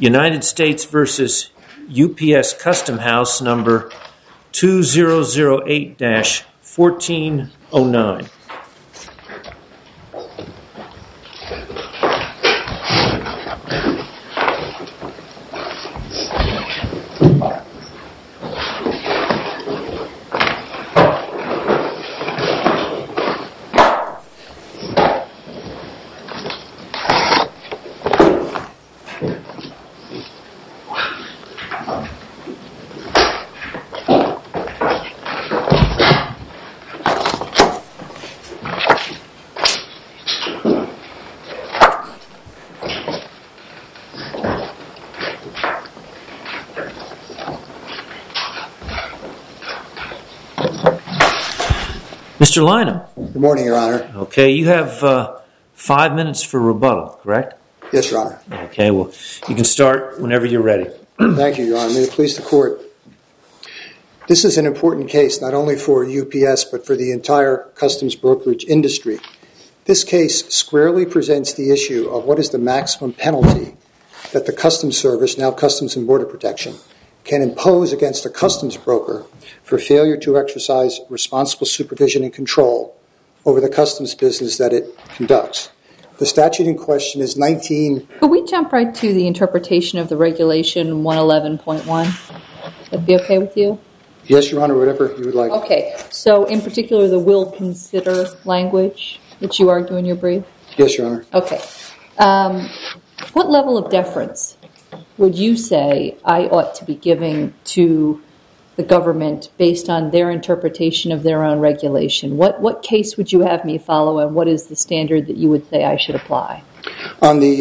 United States versus UPS Custom House number 2008-1409. Mr. Lynham. Good morning, Your Honor. Okay, you have 5 minutes for rebuttal, correct? Yes, Your Honor. Okay, well, you can start whenever you're ready. Thank you, Your Honor. May it please the Court. This is an important case not only for UPS but for the entire customs brokerage industry. This case squarely presents the issue of what is the maximum penalty that the Customs Service, now Customs and Border Protection, can impose against a customs broker for failure to exercise responsible supervision and control over the customs business that it conducts. The statute in question is 19... Could we jump right to the interpretation of the regulation 111.1? Would that be okay with you? Yes, Your Honor, whatever you would like. Okay, so in particular the will consider language that you argue in your brief? Yes, Your Honor. Okay. What level of deference would you say I ought to be giving to the government based on their interpretation of their own regulation? What case would you have me follow, and what is the standard that you would say I should apply? On the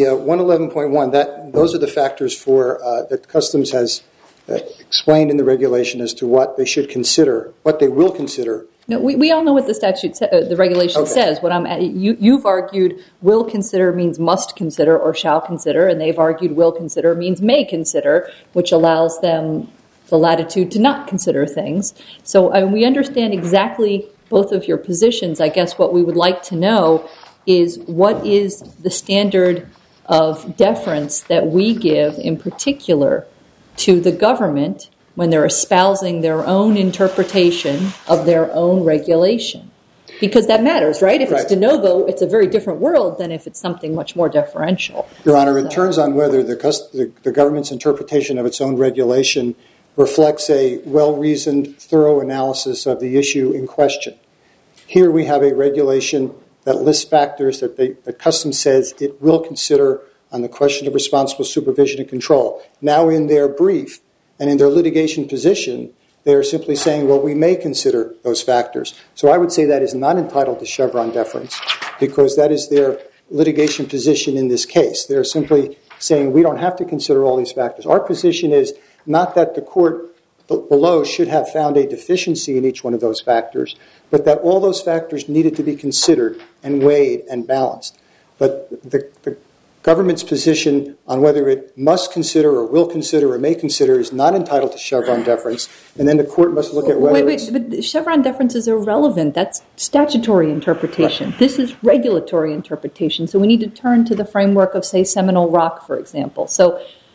111.1, those are the factors for that Customs has explained in the regulation as to what they should consider, what they will consider. No, we all know what the statute, the regulation says. What you've argued will consider means must consider or shall consider, and they've argued will consider means may consider, which allows them the latitude to not consider things. So we understand exactly both of your positions. I guess what we would like to know is what is the standard of deference that we give in particular to the government when they're espousing their own interpretation of their own regulation. Because that matters, right? If it's de novo, it's a very different world than if it's something much more deferential. Your Honor, it turns on whether the government's interpretation of its own regulation reflects a well-reasoned, thorough analysis of the issue in question. Here we have a regulation that lists factors that the Customs says it will consider on the question of responsible supervision and control. Now in their brief and in their litigation position, they are simply saying, well, we may consider those factors. So I would say that is not entitled to Chevron deference because that is their litigation position in this case. They're simply saying we don't have to consider all these factors. Our position is not that the court below should have found a deficiency in each one of those factors, but that all those factors needed to be considered and weighed and balanced. But the government's position on whether it must consider or will consider or may consider is not entitled to Chevron deference, and then the court must look at whether... But Chevron deference is irrelevant. That's statutory interpretation. Right. This is regulatory interpretation. So we need to turn to the framework of, say, Seminole Rock, for example. So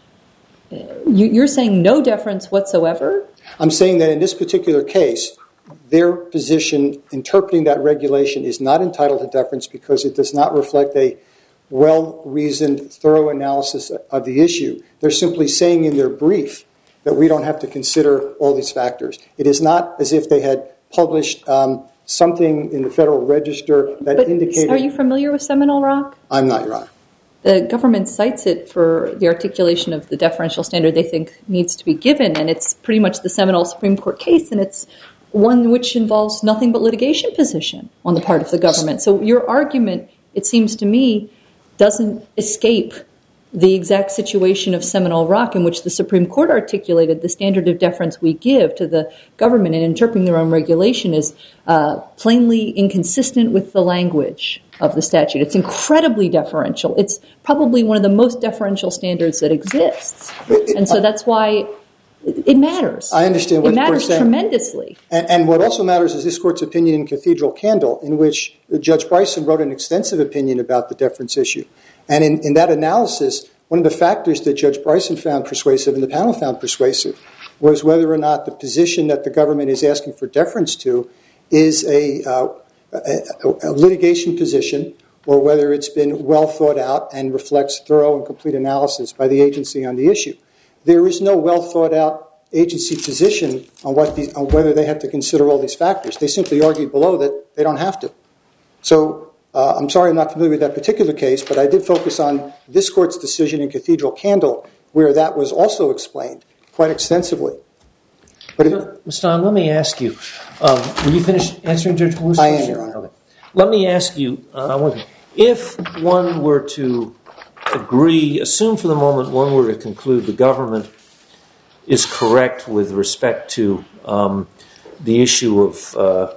you're saying no deference whatsoever? I'm saying that in this particular case, their position interpreting that regulation is not entitled to deference because it does not reflect a well-reasoned, thorough analysis of the issue. They're simply saying in their brief that we don't have to consider all these factors. It is not as if they had published something in the Federal Register that indicated... Are you familiar with Seminole Rock? I'm not, Your Honor. The government cites it for the articulation of the deferential standard they think needs to be given, and it's pretty much the Seminole Supreme Court case, and it's one which involves nothing but litigation position on the part of the government. So your argument, it seems to me, doesn't escape the exact situation of Seminole Rock in which the Supreme Court articulated the standard of deference we give to the government in interpreting their own regulation is plainly inconsistent with the language of the statute. It's incredibly deferential. It's probably one of the most deferential standards that exists. And so that's why it matters. I understand what you're saying. It matters tremendously. And what also matters is this Court's opinion in Cathedral Candle, in which Judge Bryson wrote an extensive opinion about the deference issue. And in that analysis, one of the factors that Judge Bryson found persuasive and the panel found persuasive was whether or not the position that the government is asking for deference to is a litigation position, or whether it's been well thought out and reflects thorough and complete analysis by the agency on the issue. There is no well thought out agency position on whether they have to consider all these factors. They simply argued below that they don't have to. So I'm sorry I'm not familiar with that particular case, but I did focus on this court's decision in Cathedral Candle, where that was also explained quite extensively. But Mr. Stein, let me ask you, will you finish answering Judge Moore's question? I am, Your Honor. Okay. Let me ask you, if one were to assume for the moment one were to conclude the government is correct with respect to the issue of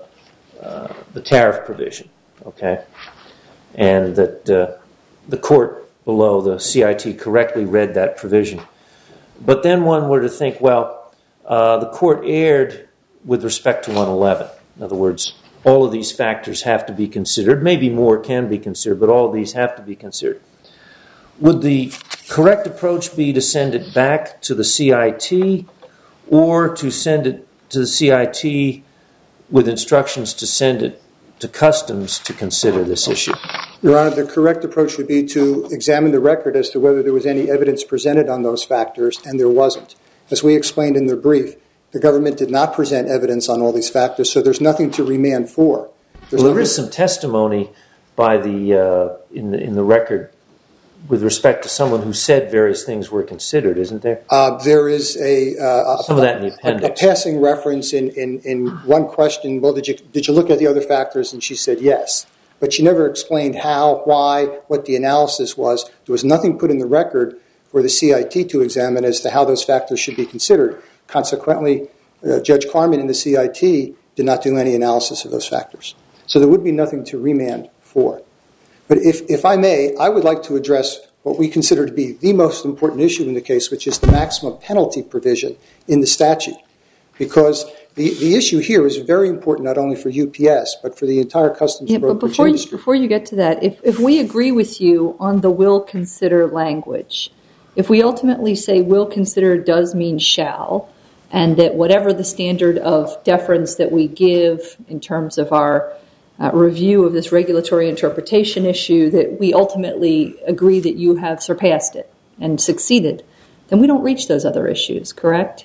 the tariff provision, okay, and that the court below, the CIT, correctly read that provision, but then one were to think, well, the court erred with respect to 111. In other words, all of these factors have to be considered. Maybe more can be considered, but all of these have to be considered. Would the correct approach be to send it back to the CIT, or to send it to the CIT with instructions to send it to Customs to consider this issue? Your Honor, the correct approach would be to examine the record as to whether there was any evidence presented on those factors, and there wasn't. As we explained in the brief, the government did not present evidence on all these factors, so there's nothing to remand for. There is some testimony by in the record with respect to someone who said various things were considered, isn't there? There is some of that in the appendix. A passing reference in one question. Well, did you look at the other factors? And she said yes, but she never explained how, why, what the analysis was. There was nothing put in the record for the CIT to examine as to how those factors should be considered. Consequently, Judge Carmen in the CIT did not do any analysis of those factors. So there would be nothing to remand for. But if I may, I would like to address what we consider to be the most important issue in the case, which is the maximum penalty provision in the statute. Because the issue here is very important not only for UPS, but for the entire customs brokerage industry. Before you get to that, if we agree with you on the will consider language, if we ultimately say will consider does mean shall, and that whatever the standard of deference that we give in terms of our review of this regulatory interpretation issue, that we ultimately agree that you have surpassed it and succeeded, then we don't reach those other issues, correct?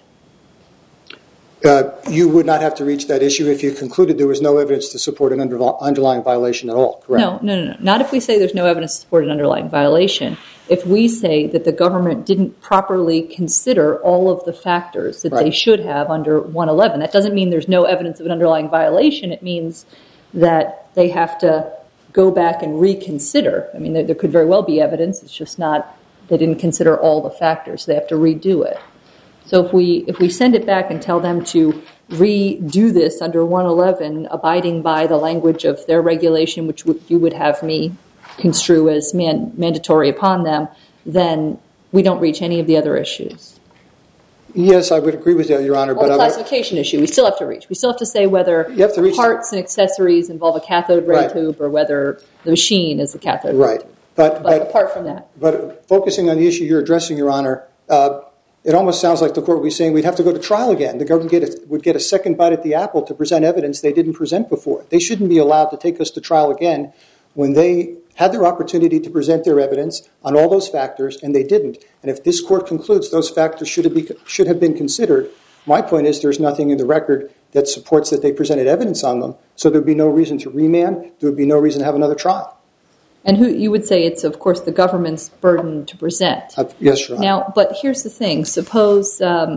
You would not have to reach that issue if you concluded there was no evidence to support an underlying violation at all, correct? No. Not if we say there's no evidence to support an underlying violation. If we say that the government didn't properly consider all of the factors that they should have under 111, that doesn't mean there's no evidence of an underlying violation. It means that they have to go back and reconsider. I mean, there could very well be evidence. It's just not, they didn't consider all the factors. They have to redo it. So if we send it back and tell them to redo this under 111, abiding by the language of their regulation, which you would have me construe as mandatory upon them, then we don't reach any of the other issues. Yes, I would agree with that, Your Honor. But the classification issue, we still have to reach. We still have to say whether parts and accessories involve a cathode ray tube or whether the machine is a cathode ray tube. But apart from that. But focusing on the issue you're addressing, Your Honor, it almost sounds like the court would be saying we'd have to go to trial again. The government would get a second bite at the apple to present evidence they didn't present before. They shouldn't be allowed to take us to trial again when they had their opportunity to present their evidence on all those factors, and they didn't. And if this court concludes those factors should have been considered, my point is there's nothing in the record that supports that they presented evidence on them, so there would be no reason to remand. There would be no reason to have another trial. And you would say it's, of course, the government's burden to present. Yes, Your Honor. Now, but here's the thing. Suppose, there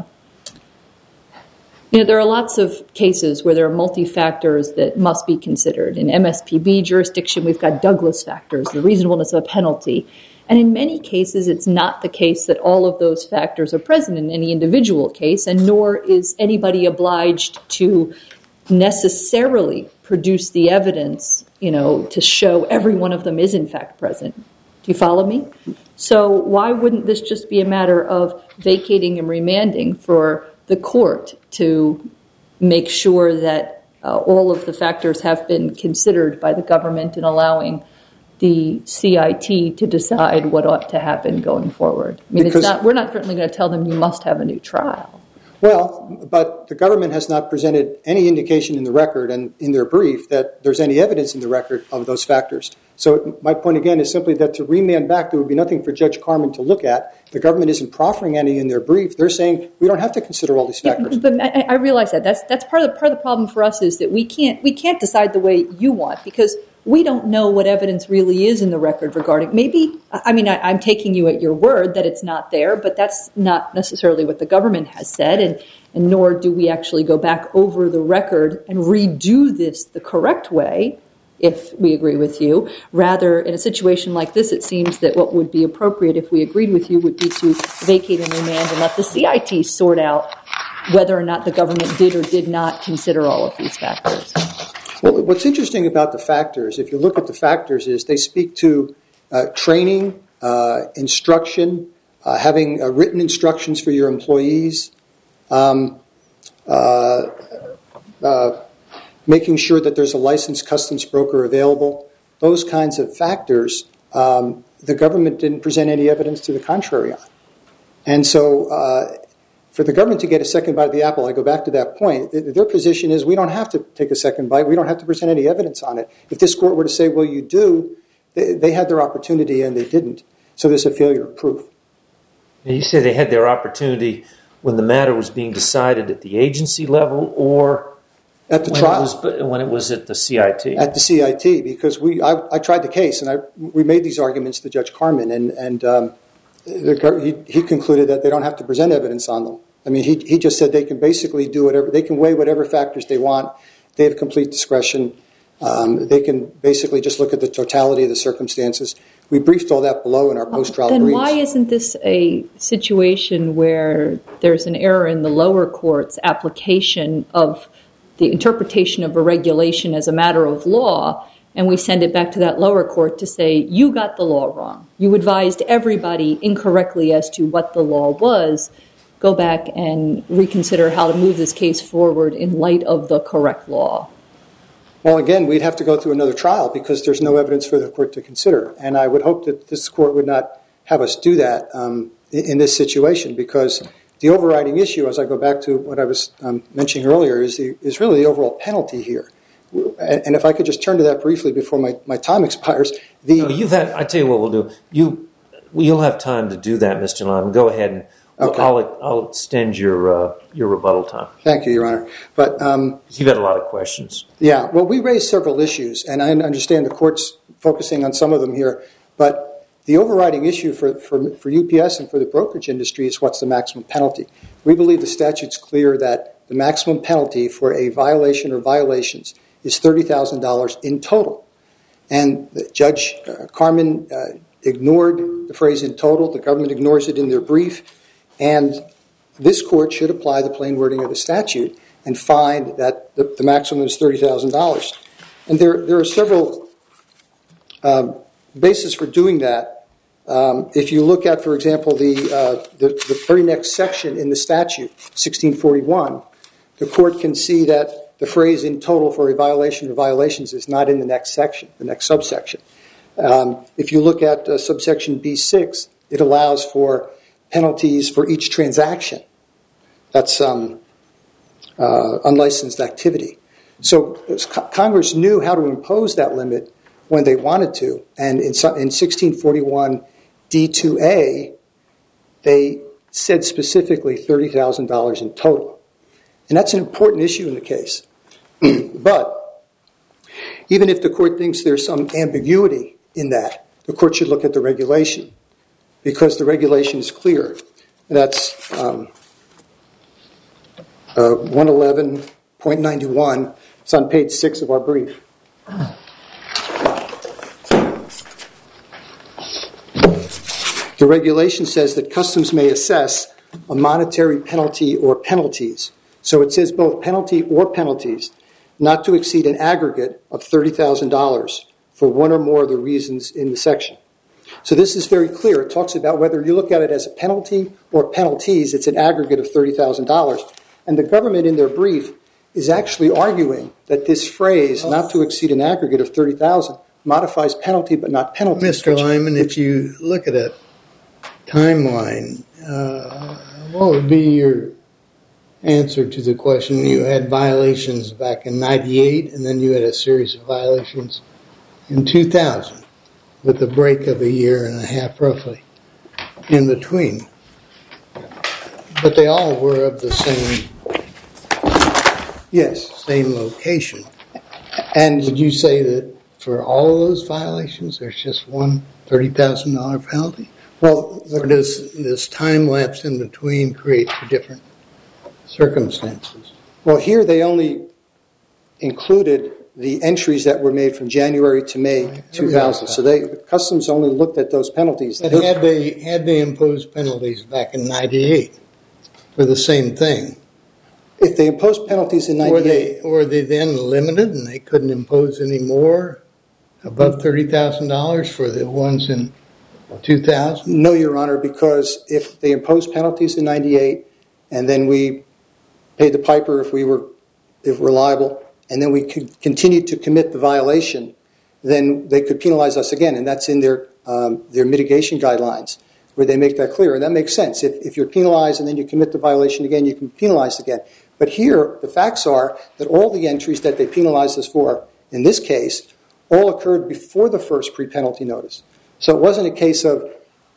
are lots of cases where there are multi-factors that must be considered. In MSPB jurisdiction, we've got Douglas factors, the reasonableness of a penalty. And in many cases, it's not the case that all of those factors are present in any individual case, and nor is anybody obliged to necessarily produce the evidence, to show every one of them is in fact present. Do you follow me? So why wouldn't this just be a matter of vacating and remanding for the court to make sure that all of the factors have been considered by the government in allowing the CIT to decide what ought to happen going forward? I mean, we're not certainly going to tell them you must have a new trial. Well, but the government has not presented any indication in the record and in their brief that there's any evidence in the record of those factors. So my point again is simply that to remand back, there would be nothing for Judge Carman to look at. The government isn't proffering any in their brief. They're saying we don't have to consider all these factors. Yeah, but I realize that. That's part of the problem for us is that we can't decide the way you want because we don't know what evidence really is in the record regarding I'm taking you at your word that it's not there, but that's not necessarily what the government has said, and nor do we actually go back over the record and redo this the correct way, if we agree with you. Rather, in a situation like this, it seems that what would be appropriate if we agreed with you would be to vacate and remand and let the CIT sort out whether or not the government did or did not consider all of these factors. Well, what's interesting about the factors, if you look at the factors, is they speak to training, instruction, having written instructions for your employees, making sure that there's a licensed customs broker available. Those kinds of factors, the government didn't present any evidence to the contrary on. And so for the government to get a second bite of the apple, I go back to that point, their position is we don't have to take a second bite. We don't have to present any evidence on it. If this court were to say, well, you do, they had their opportunity and they didn't. So there's a failure of proof. You say they had their opportunity when the matter was being decided at the agency level or at the trial? When it was at the CIT? At the CIT, because I tried the case and we made these arguments to Judge Carman and he concluded that they don't have to present evidence on them. I mean, he just said they can basically do whatever, they can weigh whatever factors they want. They have complete discretion. They can basically just look at the totality of the circumstances. We briefed all that below in our post-trial briefs. Then why isn't this a situation where there's an error in the lower court's application of the interpretation of a regulation as a matter of law, and we send it back to that lower court to say, you got the law wrong. You advised everybody incorrectly as to what the law was. Go back and reconsider how to move this case forward in light of the correct law. Well, again, we'd have to go through another trial because there's no evidence for the court to consider. And I would hope that this court would not have us do that in this situation because the overriding issue, as I go back to what I was mentioning earlier, is really the overall penalty here. And if I could just turn to that briefly before my time expires. I tell you what we'll do. You'll have time to do that, Mr. Lyman. Go ahead and okay. I'll extend your rebuttal time. Thank you, Your Honor. But you've had a lot of questions. Yeah. Well, we raised several issues, and I understand the court's focusing on some of them here. But the overriding issue for UPS and for the brokerage industry is what's the maximum penalty. We believe the statute's clear that the maximum penalty for a violation or violations is $30,000 in total. And Judge Carman ignored the phrase in total. The government ignores it in their brief. And this court should apply the plain wording of the statute and find that the maximum is $30,000. And there are several bases for doing that. If you look at, for example, the very next section in the statute, 1641, the court can see that the phrase in total for a violation or violations is not in the next section, the next subsection. If you look at subsection B6, it allows for penalties for each transaction. That's unlicensed activity. So Congress knew how to impose that limit when they wanted to. And in 1641 D2A, they said specifically $30,000 in total. And that's an important issue in the case. But even if the court thinks there's some ambiguity in that, the court should look at the regulation because the regulation is clear. That's 111.91. It's on page 6 of our brief. The regulation says that customs may assess a monetary penalty or penalties. So it says both penalty or penalties not to exceed an aggregate of $30,000 for one or more of the reasons in the section. So this is very clear. It talks about whether you look at it as a penalty or penalties, it's an aggregate of $30,000. And the government in their brief is actually arguing that this phrase, not to exceed an aggregate of $30,000, modifies penalty but not penalty. Mr. Lyman, if you look at a timeline, what would be your answer to the question? You had violations back in 98, and then you had a series of violations in 2000, with a break of a year and a half roughly in between. But they all were of the same same location. And would you say that for all of those violations, there's just one $30,000 penalty? Well, or does this time lapse in between create for different circumstances? Well, here they only included the entries that were made from January to May 2000. So Customs only looked at those penalties. But had they imposed penalties back in 98 for the same thing? If they imposed penalties in 98... Were they then limited and they couldn't impose any more above $30,000 for the ones in 2000? No, Your Honor, because if they imposed penalties in 98 and then we paid the piper if we're liable, and then we continued to commit the violation, then they could penalize us again, and that's in their mitigation guidelines where they make that clear. And that makes sense. If you're penalized and then you commit the violation again, you can be penalized again. But here, the facts are that all the entries that they penalized us for, in this case, all occurred before the first pre-penalty notice. So it wasn't a case of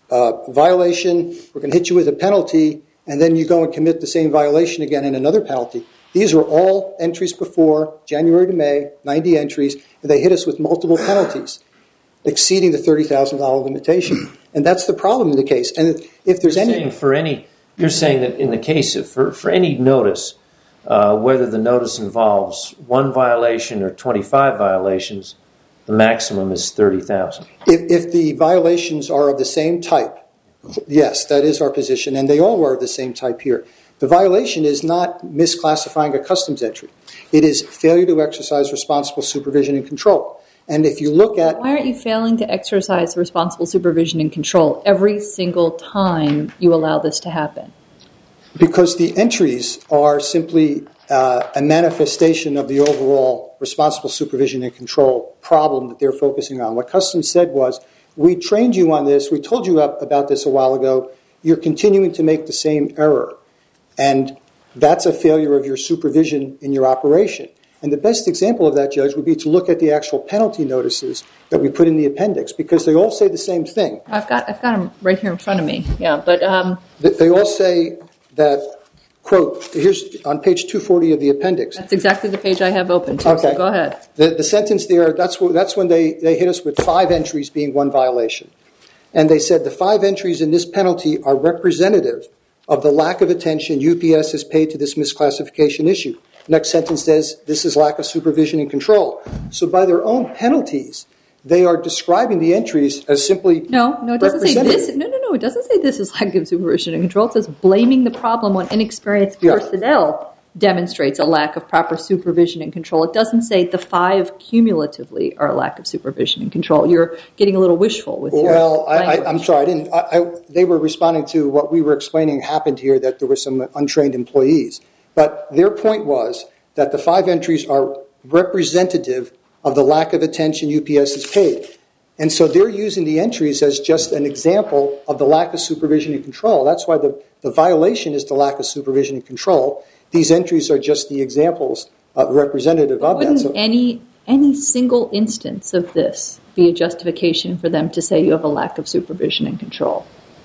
violation, we're going to hit you with a penalty, and then you go and commit the same violation again in another penalty. These are all entries before January to May, 90 entries, and they hit us with multiple penalties, exceeding the $30,000 limitation. And that's the problem in the case. And if there's you're saying that in the case of, for any notice, whether the notice involves one violation or 25 violations, the maximum is $30,000. If the violations are of the same type, yes, that is our position, and they all were of the same type here. The violation is not misclassifying a customs entry. It is failure to exercise responsible supervision and control. And if you look at... Why aren't you failing to exercise responsible supervision and control every single time you allow this to happen? Because the entries are simply a manifestation of the overall responsible supervision and control problem that they're focusing on. What Customs said was, we trained you on this, we told you about this a while ago, you're continuing to make the same error. And that's a failure of your supervision in your operation. And the best example of that, Judge, would be to look at the actual penalty notices that we put in the appendix, because they all say the same thing. I've got them right here in front of me. Yeah, but they all say that, quote, here's on page 240 of the appendix. That's exactly the page I have open to. Okay. So go ahead. The sentence there, that's when they hit us with 5 entries being one violation. And they said the 5 entries in this penalty are representative of the lack of attention UPS has paid to this misclassification issue. Next sentence says, this is lack of supervision and control. So by their own penalties, they are describing the entries as simply No, it doesn't say this. No, it doesn't say this is lack of supervision and control. It says blaming the problem on inexperienced personnel demonstrates a lack of proper supervision and control. It doesn't say the 5 cumulatively are a lack of supervision and control. You're getting a little wishful with your language. I'm sorry, they were responding to what we were explaining happened here, that there were some untrained employees. But their point was that the 5 entries are representative of the lack of attention UPS has paid. And so they're using the entries as just an example of the lack of supervision and control. That's why the violation is the lack of supervision and control. These entries are just the examples representative of that. Wouldn't any single instance of this be a justification for them to say you have a lack of supervision and control?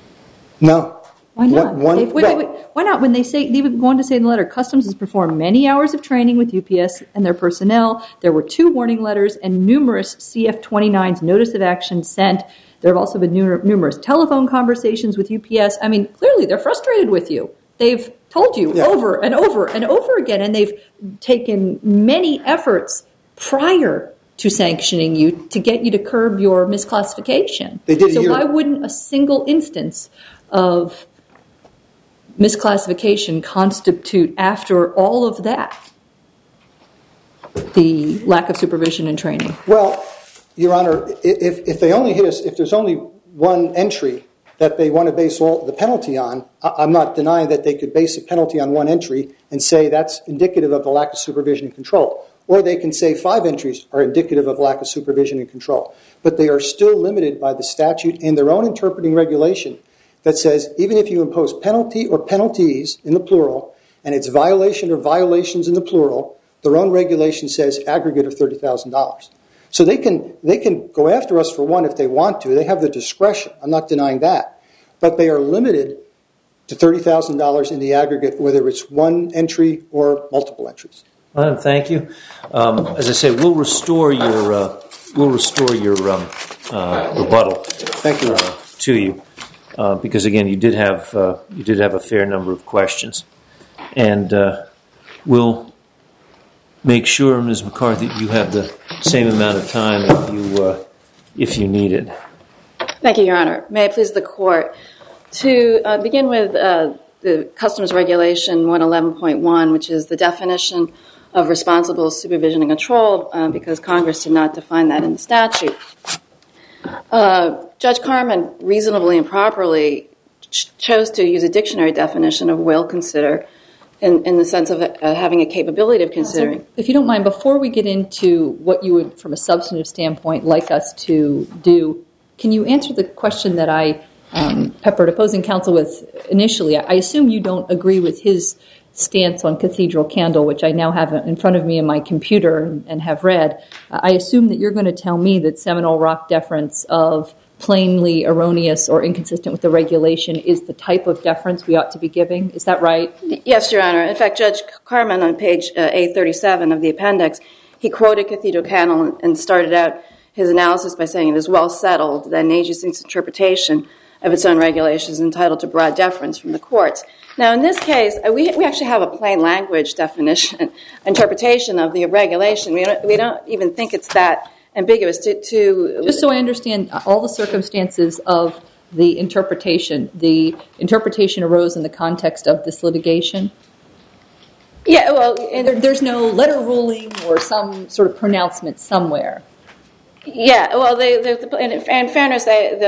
No. Why not? Why not? When they go on to say in the letter, Customs has performed many hours of training with UPS and their personnel. There were 2 warning letters and numerous CF-29's notice of action sent. There have also been numerous telephone conversations with UPS. I mean, clearly they're frustrated with you. They've told you over and over and over again, and they've taken many efforts prior to sanctioning you to get you to curb your misclassification. So why wouldn't a single instance of misclassification constitute, after all of that, the lack of supervision and training? Well, Your Honor, if they only hit us, if there's only one entry that they want to base all the penalty on, I'm not denying that they could base a penalty on one entry and say that's indicative of the lack of supervision and control. or they can say 5 entries are indicative of lack of supervision and control. But they are still limited by the statute and their own interpreting regulation that says even if you impose penalty or penalties in the plural, and it's violation or violations in the plural, their own regulation says aggregate of $30,000. So they can go after us for one if they want to. They have the discretion. I'm not denying that. But they are limited to $30,000 in the aggregate, whether it's one entry or multiple entries. Thank you. As I say, we'll restore your rebuttal. Thank you. To you, because again, you did have a fair number of questions, and we'll make sure, Ms. McCarthy, you have the same amount of time if you need it. Thank you, Your Honor. May it please the Court to begin with the Customs Regulation 111.1, which is the definition of responsible supervision and control, because Congress did not define that in the statute. Judge Carman reasonably and properly chose to use a dictionary definition of will consider in the sense of having a capability of considering. So if you don't mind, before we get into what you would, from a substantive standpoint, like us to do, can you answer the question that I peppered opposing counsel with initially? I assume you don't agree with his stance on Cathedral Candle, which I now have in front of me in my computer and have read. I assume that you're going to tell me that Seminole Rock deference of plainly erroneous or inconsistent with the regulation is the type of deference we ought to be giving. Is that right? Yes, Your Honor. In fact, Judge Carman on page A37 of the appendix, he quoted Cathedral Candle and started out his analysis by saying it is well settled that an agency's interpretation of its own regulations is entitled to broad deference from the courts. Now, in this case, we actually have a plain language definition, interpretation of the regulation. We don't even think it's that ambiguous to Just so I understand all the circumstances of the interpretation arose in the context of this litigation? Yeah, well... There's no letter ruling or some sort of pronouncement somewhere. Yeah, well, in fairness,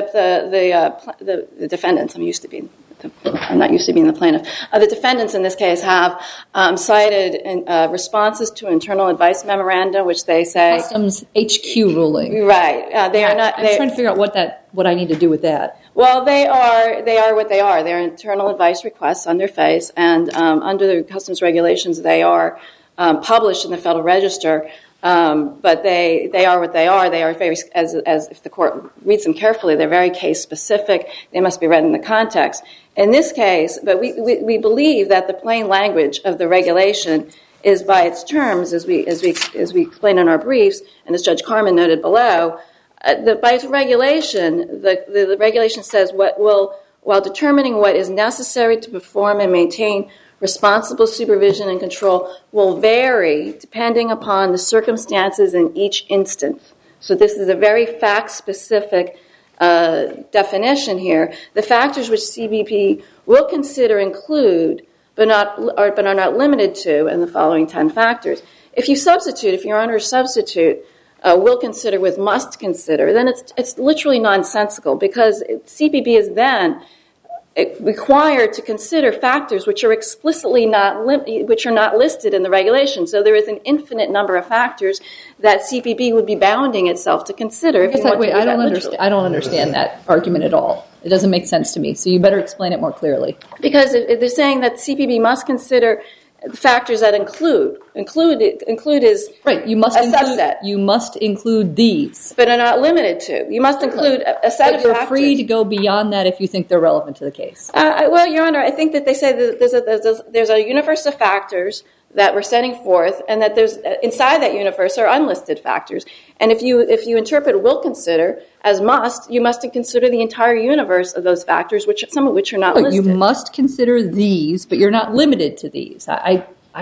the defendants, I'm not used to being the plaintiff. The defendants in this case have cited responses to internal advice memoranda, which they say Customs HQ ruling. Right. They are not. I'm trying to figure out what I need to do with that. Well, they are what they are. They're internal advice requests on their face, and under the customs regulations, they are published in the Federal Register. But they are what they are. They are very, as if the court reads them carefully, they're very case specific. They must be read in the context. In this case, but we believe that the plain language of the regulation is by its terms, as we explain in our briefs, and as Judge Carman noted below, by its regulation, the regulation says while determining what is necessary to perform and maintain responsible supervision and control will vary depending upon the circumstances in each instance. So this is a very fact-specific definition here. The factors which CBP will consider include, but are not limited to, in the following 10 factors. If Your Honor substitute will consider with must consider, then it's literally nonsensical, because CBP is then required to consider factors which are explicitly not listed in the regulation. So there is an infinite number of factors that CBP would be bounding itself to consider. I don't understand that argument at all. It doesn't make sense to me. So you better explain it more clearly. Because they're saying that CBP must consider factors that include is right. You must subset. You must include these, but are not limited to. You must include a set of factors. You're free to go beyond that if you think they're relevant to the case. Well, Your Honor, I think that they say that there's a universe of factors that we're setting forth, and that there's inside that universe are unlisted factors. And if you interpret will consider as must, you must consider the entire universe of those factors, some of which are not listed. You must consider these, but you're not limited to these. Wow.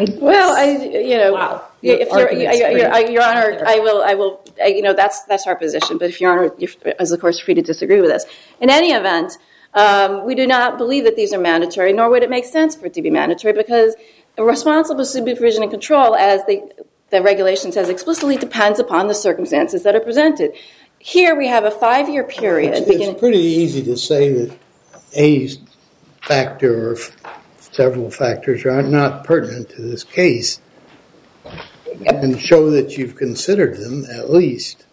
Your Honor, I will. That's our position. But if Your Honor, as of course, free to disagree with us. In any event, we do not believe that these are mandatory, nor would it make sense for it to be mandatory, because responsible supervision and control, as the regulation says explicitly, depends upon the circumstances that are presented. Here we have a 5-year period. It's pretty easy to say that a factor or several factors are not pertinent to this case. and show that you've considered them at least.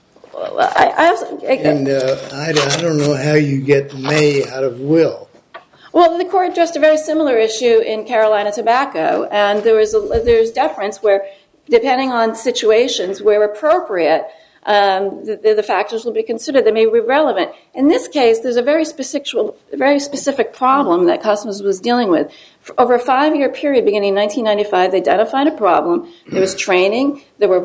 I don't know how you get may out of will. Well, the court addressed a very similar issue in Carolina Tobacco, and there's deference where, depending on situations where appropriate, the factors will be considered. They may be relevant. In this case, there's a very specific problem that Customs was dealing with. For over a 5-year period, beginning in 1995, they identified a problem. There was training. There were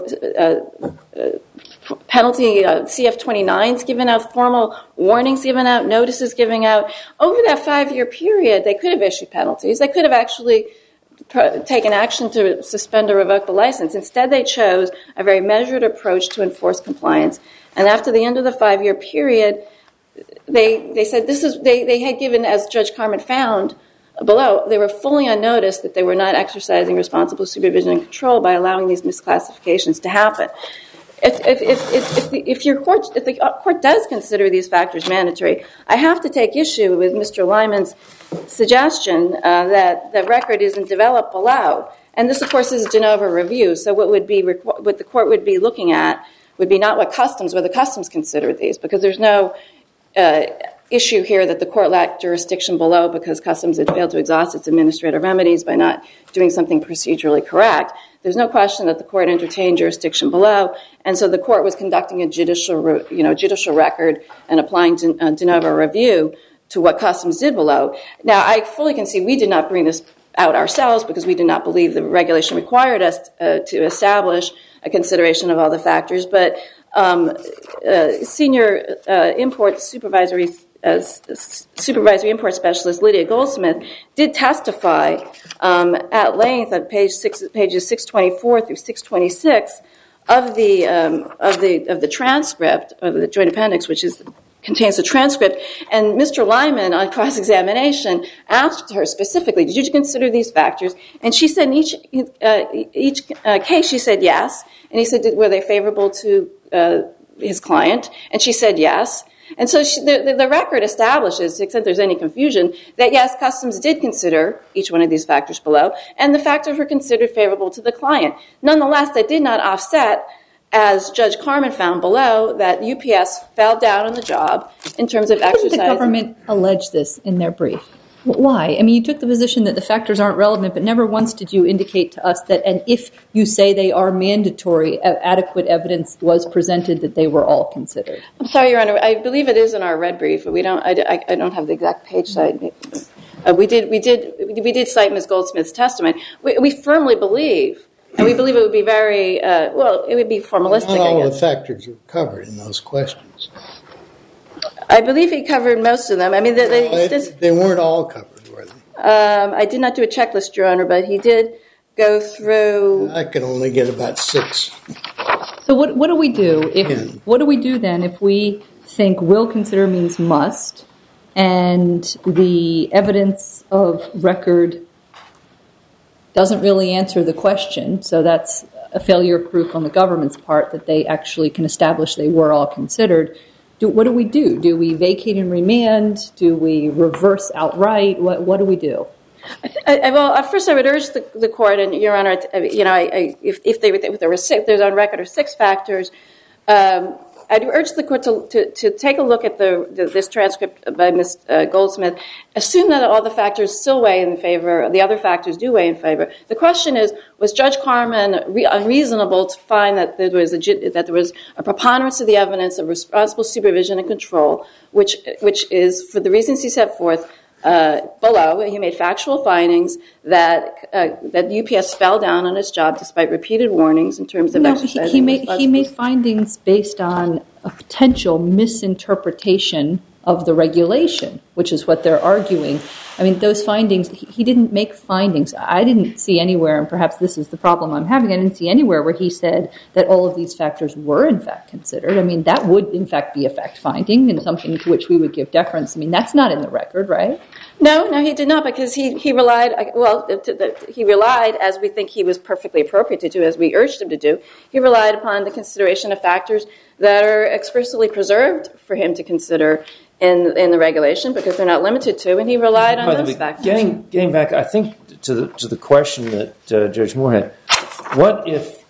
penalty CF-29s given out, formal warnings given out, notices given out. Over that 5-year period, they could have issued penalties. They could have actually taken action to suspend or revoke the license. Instead, they chose a very measured approach to enforce compliance. And after the end of the 5-year period, they said they had given, as Judge Carmen found below, they were fully on notice that they were not exercising responsible supervision and control by allowing these misclassifications to happen. If the court does consider these factors mandatory, I have to take issue with Mr. Lyman's suggestion that the record isn't developed below. And this, of course, is a de novo review. So what the court would be looking at would be not whether Customs considered these, because there's no issue here that the court lacked jurisdiction below because Customs had failed to exhaust its administrative remedies by not doing something procedurally correct. There's no question that the court entertained jurisdiction below, and so the court was conducting a judicial record and applying de novo review to what Customs did below. Now, I fully concede we did not bring this out ourselves because we did not believe the regulation required us to establish a consideration of all the factors, but senior import supervisory import specialist Lydia Goldsmith did testify at length at pages 624 through 626 of the transcript of the joint appendix, which contains the transcript. And Mr. Lyman, on cross-examination, asked her specifically, "Did you consider these factors?" And she said, in each case, she said yes. And he said, "Were they favorable to his client?" And she said yes. And so the record establishes, to the extent there's any confusion, that yes, Customs did consider each one of these factors below, and the factors were considered favorable to the client. Nonetheless, that did not offset, as Judge Carmen found below, that UPS fell down on the job in terms of exercising. Why did the government allege this in their brief? Why? I mean, you took the position that the factors aren't relevant, but never once did you indicate to us that, and if you say they are mandatory, adequate evidence was presented that they were all considered. I'm sorry, Your Honor. I believe it is in our red brief, but we don't. I don't have the exact page site. We did cite Ms. Goldsmith's testimony. We firmly believe, and we believe it would be very it would be formalistic. Not all the factors are covered in those questions. I believe he covered most of them. I mean, they weren't all covered, were they? I did not do a checklist, Your Honor, but he did go through. I could only get about 6. So what do we do? What do we do then if we think will consider means must, and the evidence of record doesn't really answer the question? So that's a failure of proof on the government's part that they actually can establish they were all considered. What do we do? Do we vacate and remand? Do we reverse outright? What do we do? Well, first I would urge the court, and Your Honor, if there were 6, there's on record of 6 factors. I'd urge the court to take a look at this transcript by Ms. Goldsmith. Assume that all the factors still weigh in favor. The other factors do weigh in favor. The question is, was Judge Carmen unreasonable to find that there was a preponderance of the evidence of responsible supervision and control, which is, for the reasons he set forth below, he made factual findings that UPS fell down on its job despite repeated warnings in terms of exercising. He made findings based on a potential misinterpretation of the regulation, which is what they're arguing. I mean, those findings, he didn't make findings. I didn't see anywhere, and perhaps this is the problem I'm having, I didn't see anywhere where he said that all of these factors were in fact considered. I mean, that would in fact be a fact finding and something to which we would give deference. I mean, that's not in the record, right? No, he did not, because he relied, he relied, as we think he was perfectly appropriate to do, as we urged him to do, he relied upon the consideration of factors that are expressly preserved for him to consider in the regulation, because they're not limited to, and he relied on those factors. Getting back, I think, to the question that Judge Moore had, what if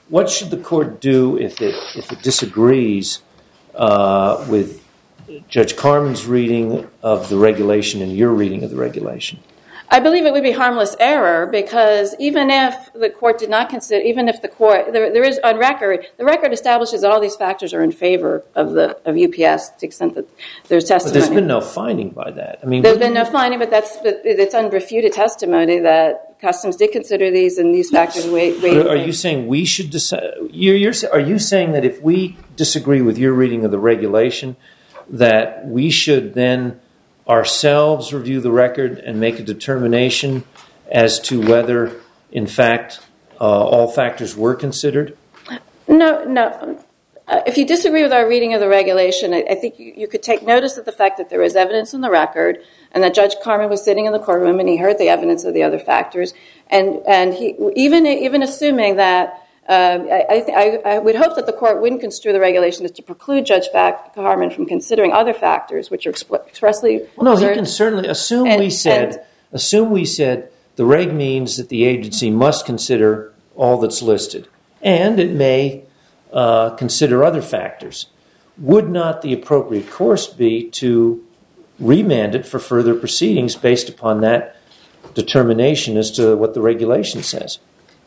what should the court do if it disagrees with Judge Carmen's reading of the regulation and your reading of the regulation? I believe it would be harmless error because even if the court did not consider, even if the court, there is on record, the record establishes that all these factors are in favor of UPS to the extent that there's testimony. But there's been no finding by that. I mean, there's been no finding, but it's unrefuted testimony that Customs did consider these and these factors weighed. Are you saying we should decide? Are you saying that if we disagree with your reading of the regulation, that we should then ourselves review the record and make a determination as to whether, in fact, all factors were considered? No. If you disagree with our reading of the regulation, I think you could take notice of the fact that there is evidence in the record and that Judge Carmen was sitting in the courtroom and he heard the evidence of the other factors. And he, even assuming that, I would hope that the court wouldn't construe the regulation as to preclude Judge Carmen from considering other factors, which are expressly. Well, no, he can certainly assume. We said the reg means that the agency must consider all that's listed, and it may consider other factors. Would not the appropriate course be to remand it for further proceedings based upon that determination as to what the regulation says?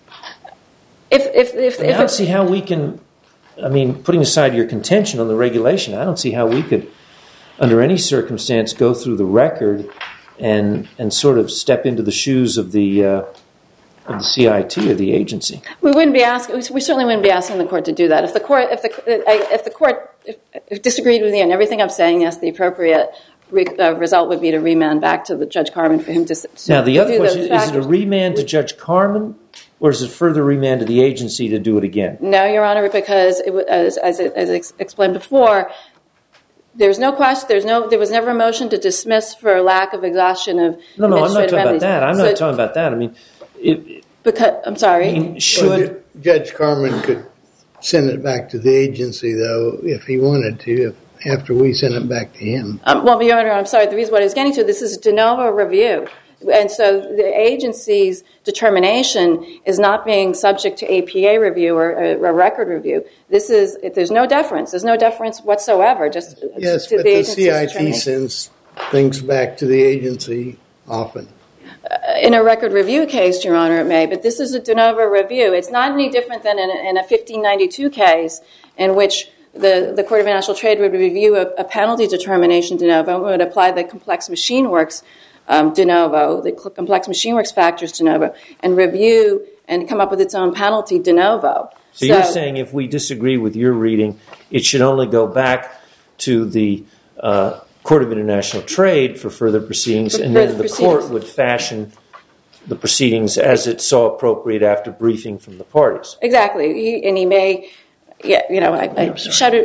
I don't see how we can, putting aside your contention on the regulation, I don't see how we could, under any circumstance, go through the record and sort of step into the shoes of the CIT or the agency. We certainly wouldn't be asking the court to do that. If the court disagreed with you on everything I'm saying, yes, the appropriate result would be to remand back to the Judge Carmen for him to now, the other question is it a remand to Judge Carmen, or is it further remand to the agency to do it again? No, Your Honor, because as explained before, there's no question. There was never a motion to dismiss for lack of exhaustion of. No, I'm not talking about that. I'm not talking about that. I'm sorry. Judge Carmen could send it back to the agency, though, if he wanted to. After we send it back to him. Well, Your Honor, I'm sorry. The reason what I was getting to, this is a de novo review. And so the agency's determination is not being subject to APA review or a record review. There's no deference. There's no deference whatsoever. Yes, but the CIT sends things back to the agency often. In a record review case, Your Honor, it may, but this is a de novo review. It's not any different than in a 1592 case in which the Court of International Trade would review a penalty determination de novo and would apply the complex machine works de novo, the complex machine works factors de novo, and review and come up with its own penalty de novo. So you're saying if we disagree with your reading, it should only go back to the Court of International Trade for further proceedings, and then the court would fashion the proceedings as it saw appropriate after briefing from the parties. Exactly. He may... Yeah, I shudder.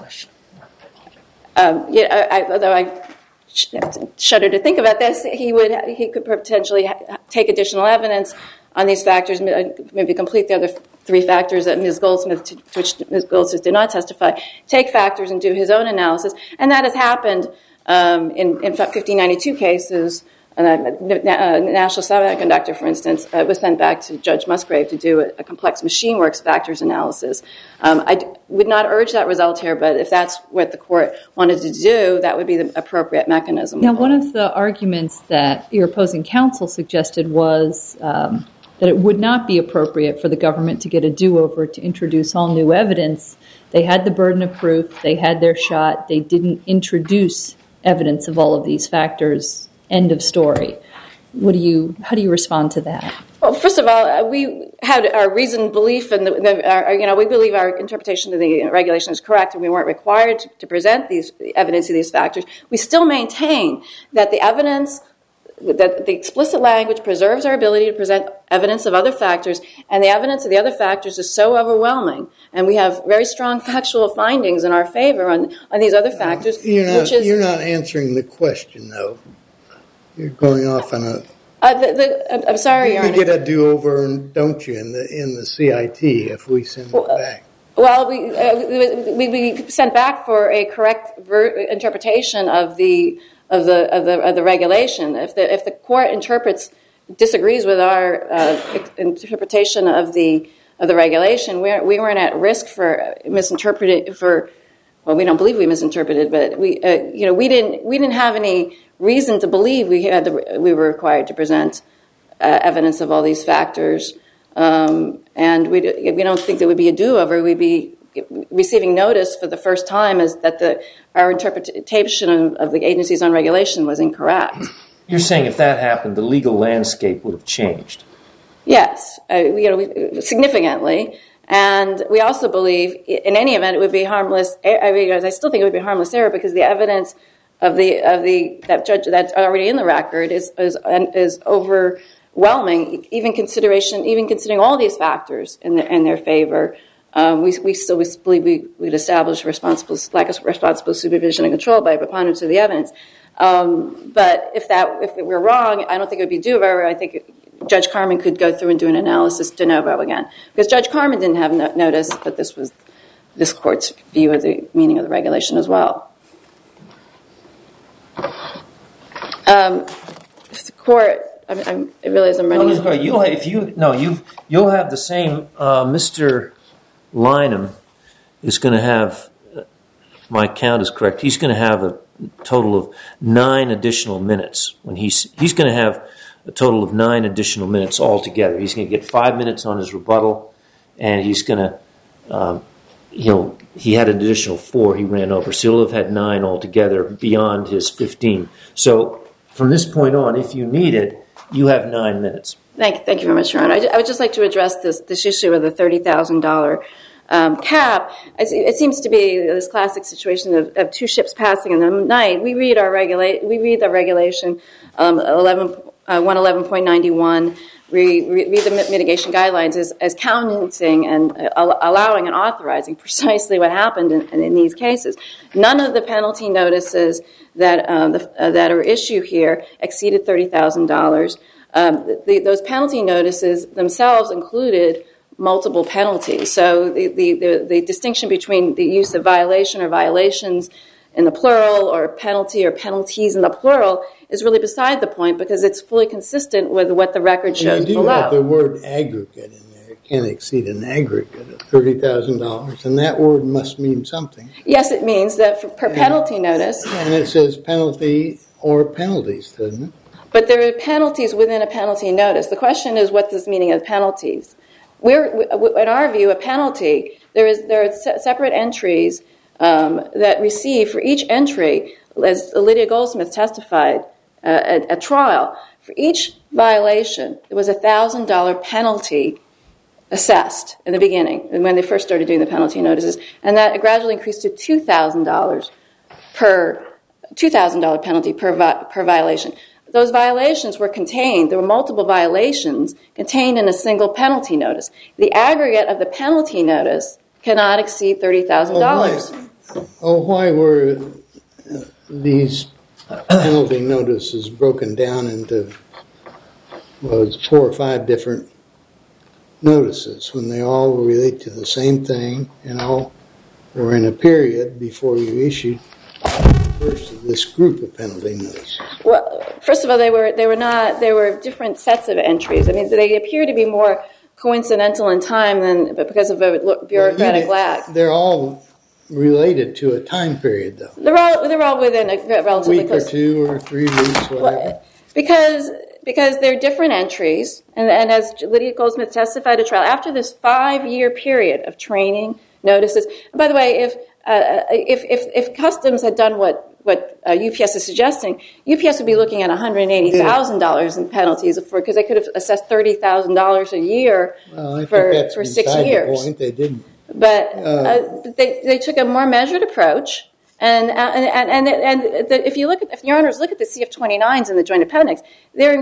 Although I shudder to think about this, he could potentially take additional evidence on these factors, maybe complete the other three factors that Ms. Goldsmith, to which Ms. Goldsmith did not testify, take factors and do his own analysis, and that has happened in 1592 cases. National Semiconductor, for instance, was sent back to Judge Musgrave to do a complex machine works factors analysis. I would not urge that result here, but if that's what the court wanted to do, that would be the appropriate mechanism. Now, one of the arguments that your opposing counsel suggested was that it would not be appropriate for the government to get a do-over to introduce all new evidence. They had the burden of proof. They had their shot. They didn't introduce evidence of all of these factors. End of story. How do you respond to that? Well, first of all, we had our reasoned belief, and we believe our interpretation of the regulation is correct, and we weren't required to present these evidence of these factors. We still maintain that the evidence, that the explicit language preserves our ability to present evidence of other factors, and the evidence of the other factors is so overwhelming, and we have very strong factual findings in our favor on these other factors. You're not answering the question, though. You're going off on a... I'm sorry, Your Honor. You get a do-over, don't you, in the CIT if we send it back? Well, we sent back for a correct interpretation of the regulation. If the court disagrees with our interpretation of the of the regulation, we weren't at risk for misinterpreting well, we don't believe we misinterpreted, but we didn't have any reason to believe we were required to present evidence of all these factors, and we don't think there would be a do-over. We'd be receiving notice for the first time is that our interpretation of the agency's own regulation was incorrect. You're saying if that happened, the legal landscape would have changed? Yes, significantly. And we also believe, in any event, it would be harmless. I still think it would be harmless error because the evidence of that's already in the record is overwhelming. Even considering all these factors in their favor, we still believe we'd establish lack of responsible supervision and control by preponderance of the evidence. But if we're wrong, I don't think it would be do-over. I think Judge Carman could go through and do an analysis de novo again. Because Judge Carman didn't have notice that this was this court's view of the meaning of the regulation as well. If the court, I realize I'm running. You'll have the same. Mr. Lynham is going to have. My count is correct. He's going to have a total of 9 additional minutes when he's going to have a total of 9 additional minutes altogether. He's going to get 5 minutes on his rebuttal, and he's going to, he had an additional 4 he ran over, so he'll have had 9 altogether beyond his 15. So from this point on, if you need it, you have 9 minutes. Thank you very much, Your Honor. I would just like to address this issue of the $30,000 cap. It seems to be this classic situation of 2 ships passing in the night. We read the regulation 111.91. We read the mitigation guidelines as countenancing and allowing and authorizing precisely what happened in these cases. None of the penalty notices that are issued here exceeded $30,000. Those penalty notices themselves included multiple penalties. So the distinction between the use of violation or violations in the plural or penalty or penalties in the plural is really beside the point because it's fully consistent with what the record shows below. You do have the word aggregate in there. It can't exceed an aggregate of $30,000, and that word must mean something. Yes, it means that per penalty notice. And it says penalty or penalties, doesn't it? But there are penalties within a penalty notice. The question is, what's the meaning of penalties? In our view, a penalty, there are separate entries that receive for each entry, as Lydia Goldsmith testified at trial, for each violation, there was a $1,000 penalty assessed in the beginning, when they first started doing the penalty notices, and that gradually increased to $2,000 penalty per violation. Those violations were contained. There were multiple violations contained in a single penalty notice. The aggregate of the penalty notice cannot exceed $30,000. Why were these penalty notices broken down into 4 or 5 different notices when they all relate to the same thing and all were in a period before you issued first of this group of penalty notices? Well, first of all, they were different sets of entries. I mean, they appear to be more coincidental in time but because of a bureaucratic lag. They're all related to a time period, though. They're all within a relatively week or 2 or 3 weeks, whatever. Well, because they're different entries, and as Lydia Goldsmith testified at trial, after this 5-year period of training, notices. And by the way, if Customs had done what UPS is suggesting, UPS would be looking at $180,000 in penalties because they could have assessed $30,000 a year for 6 years. The point. They didn't. But they took a more measured approach, and if your honors look at the CF-29s in the Joint Appendix, they're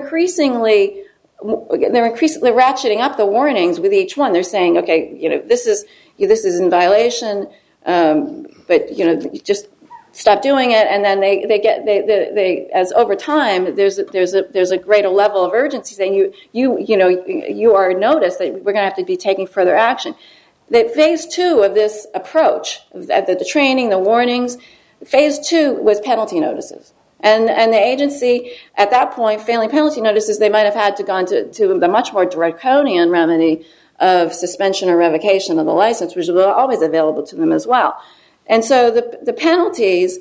ratcheting up the warnings with each one. They're saying, okay, this is in violation, but just stop doing it, and then they as over time there's a greater level of urgency saying you are noticed that we're going to have to be taking further action. The phase 2 of this approach, the training, the warnings, phase 2 was penalty notices. And the agency, at that point, failing penalty notices, they might have had to gone to the much more draconian remedy of suspension or revocation of the license, which was always available to them as well. And so the penalties,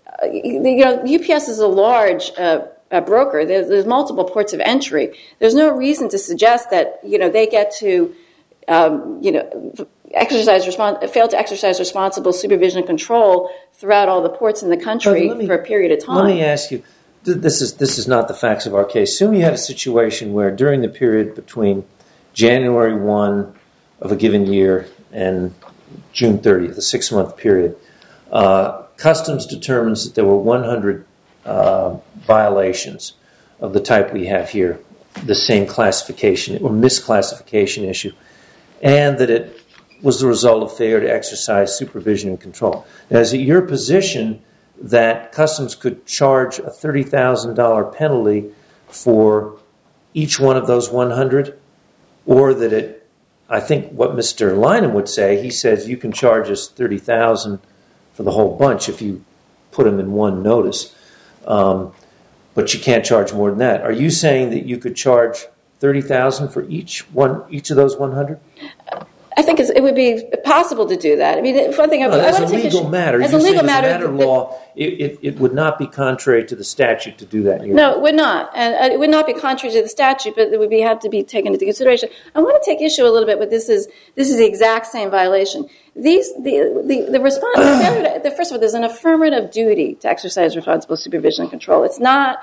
UPS is a large broker. There's multiple ports of entry. There's no reason to suggest that they get to fail to exercise responsible supervision and control throughout all the ports in the country for a period of time. Let me ask you. This is not the facts of our case. Assume you had a situation where during the period between January 1 of a given year and June 30th, the 6-month period, Customs determines that there were 100 violations of the type we have here, the same classification or misclassification issue, and that it was the result of failure to exercise supervision and control. Now, is it your position that Customs could charge a $30,000 penalty for each one of those 100, or that I think what Mr. Lynham would say, he says you can charge us $30,000 for the whole bunch if you put them in one notice, but you can't charge more than that. Are you saying that you could charge $30,000 for each of those 100? I think it would be possible to do that. I mean, one thing as a legal matter, as a matter of law, it would not be contrary to the statute to do that. No, it would not, and it would not be contrary to the statute, but it would have to be taken into consideration. I want to take issue a little bit with this is the exact same violation. The response. First of all, there's an affirmative duty to exercise responsible supervision and control. It's not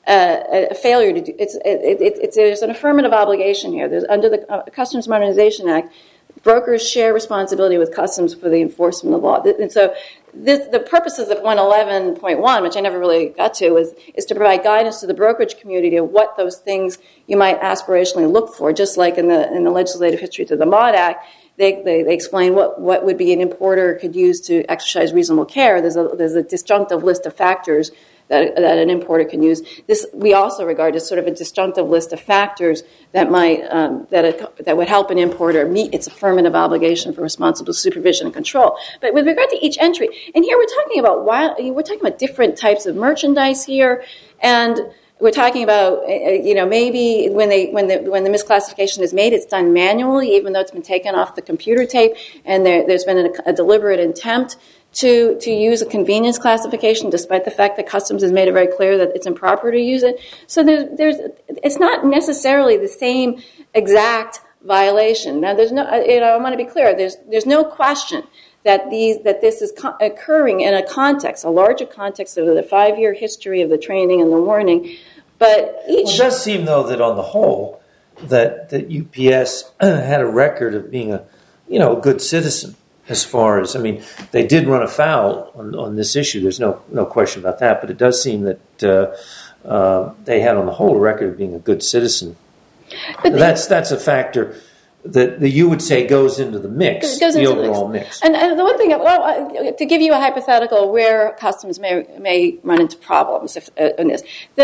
a failure to do. There's an affirmative obligation here. There's under the Customs Modernization Act. Brokers share responsibility with Customs for the enforcement of law. And so the purpose of the 111.1, which I never really got to, is to provide guidance to the brokerage community of what those things you might aspirationally look for. Just like in the legislative history to the MOD Act, they explain what would be an importer could use to exercise reasonable care. There's a disjunctive list of factors that an importer can use. This we also regard as sort of a disjunctive list of factors that might that would help an importer meet its affirmative obligation for responsible supervision and control. But with regard to each entry, and here we're talking about different types of merchandise here, and we're talking about maybe when the misclassification is made, it's done manually, even though it's been taken off the computer tape, and there's been a deliberate attempt to use a convenience classification, despite the fact that Customs has made it very clear that it's improper to use it. So it's not necessarily the same exact violation. Now, there's no. I want to be clear. There's no question that this is occurring in a larger context of the 5-year history of the training and the warning. But it does seem, though, that on the whole, that UPS had a record of being a good citizen. As far as, they did run afoul on this issue. There's no question about that. But it does seem that they had, on the whole, a record of being a good citizen. That's a factor that you would say goes into the mix, the overall mix. And the one thing, to give you a hypothetical where Customs may run into problems in this,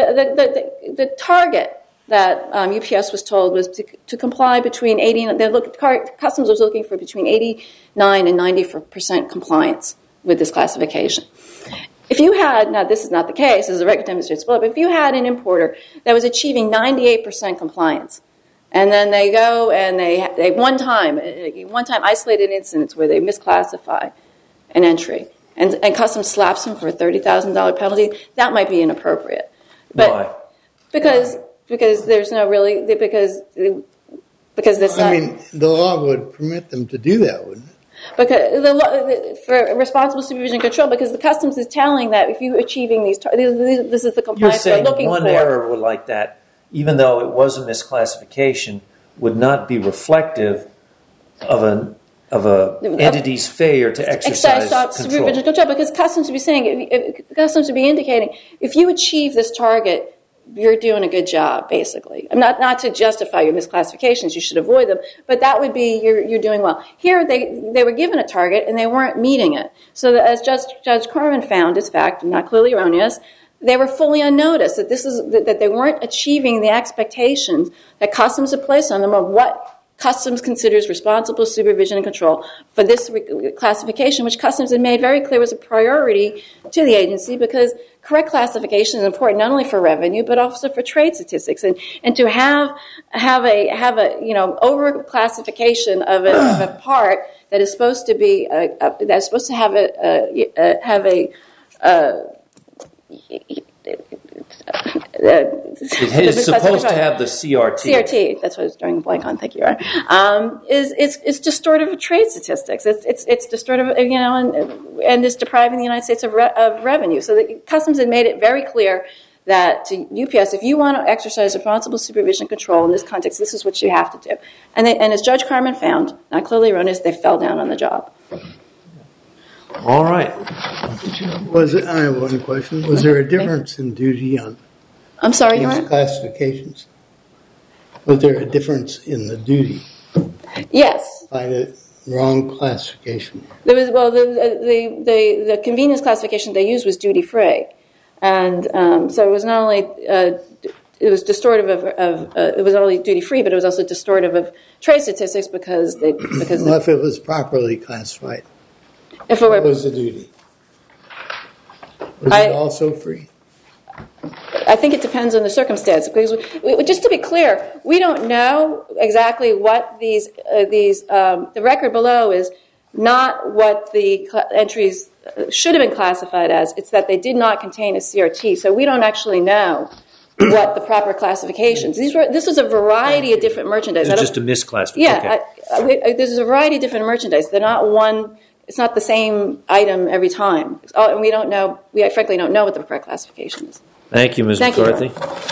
the target that UPS was told was to comply between 80 and Customs was looking for between 89 and 90% compliance with this classification. If you had, now this is not the case, as the record demonstrates, but if you had an importer that was achieving 98% compliance, and then they go and they one time isolated incidents where they misclassify an entry, and Customs slaps them for a $30,000 penalty, that might be inappropriate. But why? Because there's no really because this. The law would permit them to do that, wouldn't it? Because for responsible supervision and control, because the Customs is telling that if you're achieving these, this is the compliance they're looking for. You're saying one error like that, even though it was a misclassification, would not be reflective of an entity's failure to exercise supervision and control. Because Customs would be indicating if you achieve this target, you're doing a good job, basically. Not to justify your misclassifications, you should avoid them, but that would be you're doing well. Here, they were given a target and they weren't meeting it. So as Judge Corman found, as fact, not clearly erroneous, they were fully unnoticed that they weren't achieving the expectations that Customs had placed on them of what Customs considers responsible supervision and control for this classification, which Customs had made very clear was a priority to the agency because correct classification is important not only for revenue but also for trade statistics. And to have a over classification of a part that is supposed to be that's supposed to have It's supposed to have the CRT. CRT, that's what I was drawing a blank on. Thank you, Your Honor. It's distortive of trade statistics. It's distortive, and it's depriving the United States of revenue. So the Customs had made it very clear that to UPS, if you want to exercise responsible supervision control in this context, this is what you have to do. And as Judge Carman found, not clearly erroneous, they fell down on the job. All right. I have one question. Was there a difference in duty on I'm sorry, Your Honor? classifications? Was there a difference in the duty? Yes. By the wrong classification? There was the convenience classification they used was duty free, and so it was not only it was distortive of it was not only duty free, but it was also distortive of trade statistics because if it was properly classified. If it were, what was the duty? Was it also free? I think it depends on the circumstance. Because just to be clear, we don't know exactly what the record below is not what the entries should have been classified as. It's that they did not contain a CRT. So we don't actually know what the proper classifications. This was a variety of different merchandise. It's just a misclassification. Yeah, okay. There's a variety of different merchandise. They're not one. It's not the same item every time. And we don't know. We frankly don't know what the correct classification is. Thank you, Ms. McCarthy.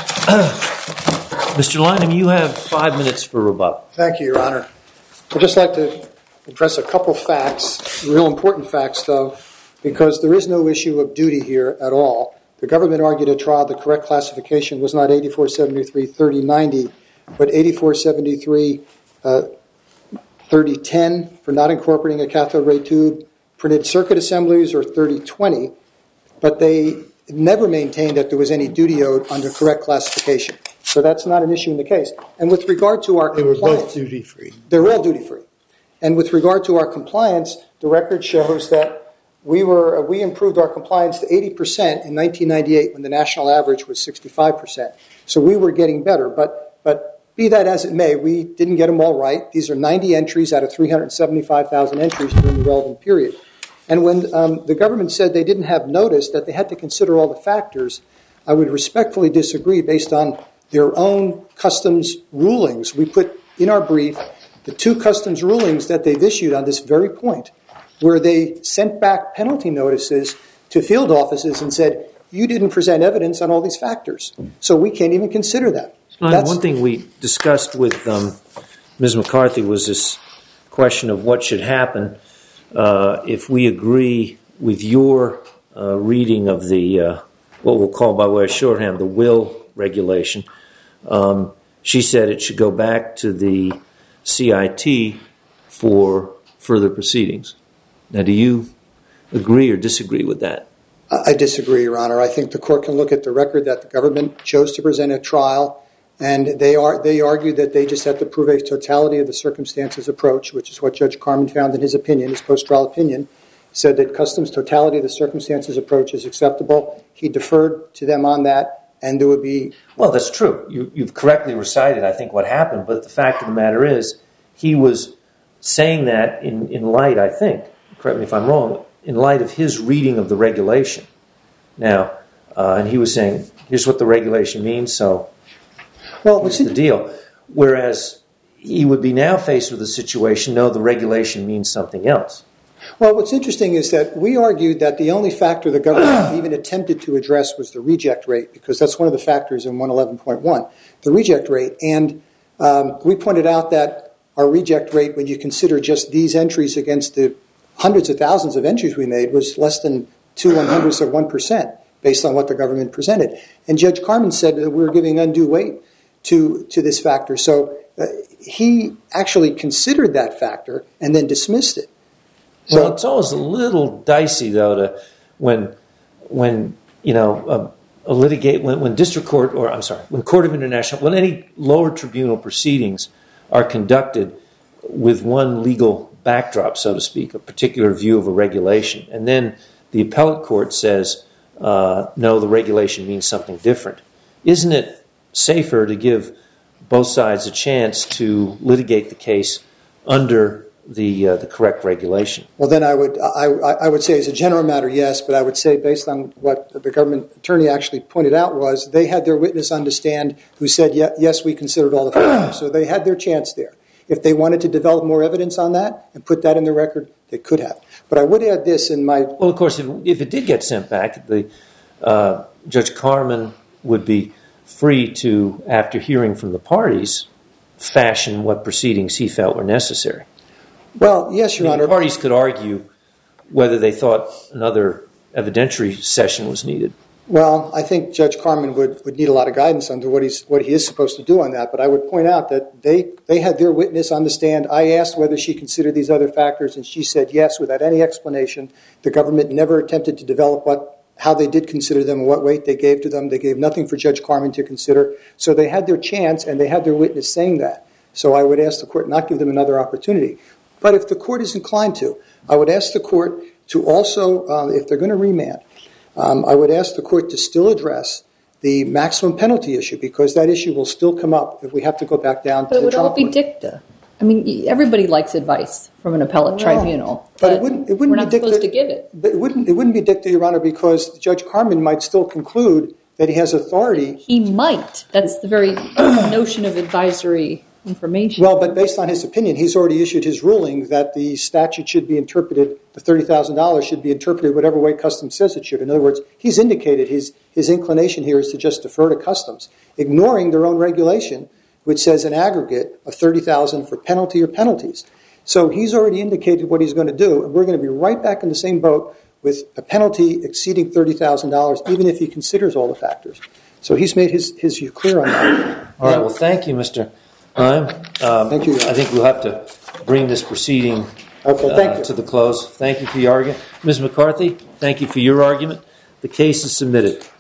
Mr. Lynham, you have 5 minutes for rebuttal. Thank you, Your Honor. I'd just like to address a couple facts, real important facts, though, because there is no issue of duty here at all. The government argued at trial the correct classification was not 8473-3090, but 8473-3010 for not incorporating a cathode ray tube, printed circuit assemblies, or 3020, but they never maintained that there was any duty owed under correct classification. So that's not an issue in the case. And with regard to our compliance... They were both duty-free. They're all duty-free. And with regard to our compliance, the record shows that we improved our compliance to 80% in 1998 when the national average was 65%. So we were getting better. But be that as it may, we didn't get them all right. These are 90 entries out of 375,000 entries during the relevant period. And when the government said they didn't have notice that they had to consider all the factors, I would respectfully disagree based on their own customs rulings. We put in our brief the 2 customs rulings that they've issued on this very point, where they sent back penalty notices to field offices and said, you didn't present evidence on all these factors, so we can't even consider that. One thing we discussed with Ms. McCarthy was this question of what should happen if we agree with your reading of the, what we'll call by way of shorthand, the will regulation. She said it should go back to the CIT for further proceedings. Now, do you agree or disagree with that? I disagree, Your Honor. I think the court can look at the record that the government chose to present at trial, and they argued that they just had to prove a totality of the circumstances approach, which is what Judge Carman found in his opinion, his post-trial opinion, said that Customs' totality of the circumstances approach is acceptable. He deferred to them on that, and there would be... Well, that's true. You've correctly recited, I think, what happened, but the fact of the matter is he was saying that in light, I think, correct me if I'm wrong, in light of his reading of the regulation. Now, and he was saying, here's what the regulation means, so what's the deal? Whereas he would be now faced with a situation, no, the regulation means something else. Well, what's interesting is that we argued that the only factor the government even attempted to address was the reject rate, because that's one of the factors in 111.1, the reject rate. And we pointed out that our reject rate, when you consider just these entries against the hundreds of thousands of entries we made, was less than 0.02 of 1%, based on what the government presented. And Judge Carman said that we were giving undue weight to this factor. So he actually considered that factor and then dismissed it. So, well, it's always a little dicey, though, when district court, or I'm sorry, when Court of International, when any lower tribunal proceedings are conducted with one legal backdrop, so to speak, a particular view of a regulation, and then the appellate court says, no, the regulation means something different. Isn't it safer to give both sides a chance to litigate the case under the correct regulation? Well, then I would say as a general matter, yes, but I would say based on what the government attorney actually pointed out was they had their witness on the stand who said, yes, we considered all the factors. So they had their chance there. If they wanted to develop more evidence on that and put that in the record, they could have. But I would add this in my... Well, of course, if it did get sent back, Judge Carman would be free to, after hearing from the parties, fashion what proceedings he felt were necessary. Well, yes, Your Honor. The parties could argue whether they thought another evidentiary session was needed. Well, I think Judge Carman would need a lot of guidance on what he is supposed to do on that. But I would point out that they had their witness on the stand. I asked whether she considered these other factors, and she said yes without any explanation. The government never attempted to develop how they did consider them and what weight they gave to them. They gave nothing for Judge Carman to consider. So they had their chance, and they had their witness saying that. So I would ask the court not give them another opportunity. But if the court is inclined to, I would ask the court to also, if they're going to remand, I would ask the court to still address the maximum penalty issue, because that issue will still come up if we have to go back down to the trial court. But it would all be dicta. I mean, everybody likes advice from an appellate tribunal, but it wouldn't we're be not dicta, supposed to give it. But it wouldn't be dicta, Your Honor, because Judge Carman might still conclude that he has authority. He might. That's the very notion of advisory information. Well, but based on his opinion, he's already issued his ruling that the statute should be interpreted, the $30,000 should be interpreted whatever way Customs says it should. In other words, he's indicated his inclination here is to just defer to Customs, ignoring their own regulation, which says an aggregate of $30,000 for penalty or penalties. So he's already indicated what he's going to do, and we're going to be right back in the same boat with a penalty exceeding $30,000, even if he considers all the factors. So he's made his view clear on that. All right. Well, thank you, Mr. Heim. Thank you. I think we'll have to bring this proceeding to the close. Thank you for your argument. Ms. McCarthy, thank you for your argument. The case is submitted.